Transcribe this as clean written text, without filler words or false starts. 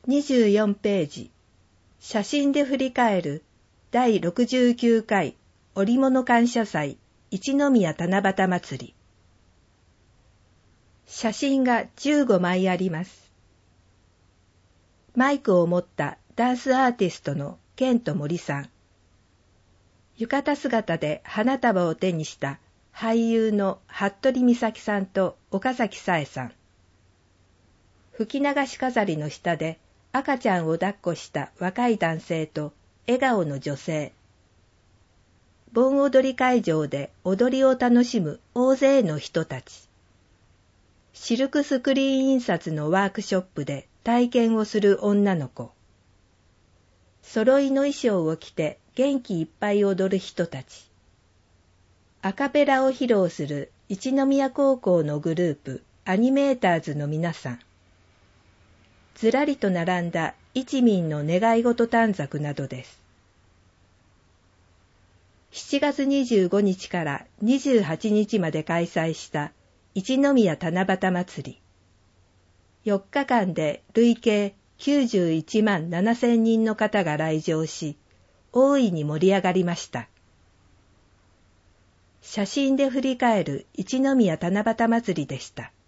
24ページ、写真で振り返る第69回織物感謝祭一宮七夕祭り。写真が15枚あります。マイクを持ったダンスアーティストのケント森さん。浴衣姿で花束を手にした俳優の服部美咲さんと岡崎紗絵さん。吹き流し飾りの下で赤ちゃんを抱っこした若い男性と笑顔の女性。盆踊り会場で踊りを楽しむ大勢の人たち。シルクスクリーン印刷のワークショップで体験をする女の子。揃いの衣装を着て元気いっぱい踊る人たち。アカペラを披露する一宮高校のグループアニメーターズの皆さん。ずらりと並んだ一民の願い事短冊などです。7月25日から28日まで開催した一宮七夕祭り。4日間で累計91万7,000人の方が来場し、大いに盛り上がりました。写真で振り返る一宮七夕祭りでした。